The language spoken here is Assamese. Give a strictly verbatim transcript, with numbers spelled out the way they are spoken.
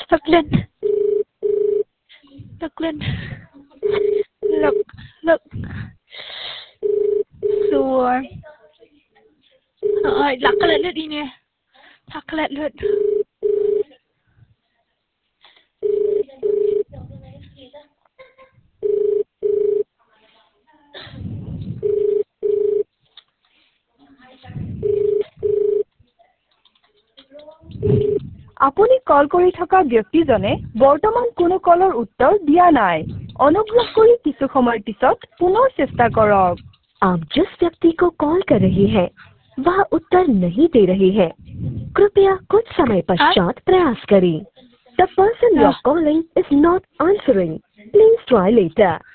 Lachlan. Lachlan. Look, look. Sure. Ơi, lắc cái lượt đi nè. Lắc cái lượt. আপুনি কল কৰি থকা ব্যক্তিজনে বৰ্তমান কোনো কলৰ উত্তৰ দিয়া নাই অনুগ্ৰহ কৰি কিছু সময় পিছত পুনৰ চেষ্টা কৰক आप जिस व्यक्ति को कॉल कर रहे हैं वह उत्तर नहीं दे रहे हैं कृपया कुछ समय पश्चात प्रयास करें The person you are calling is not answering. Please try later.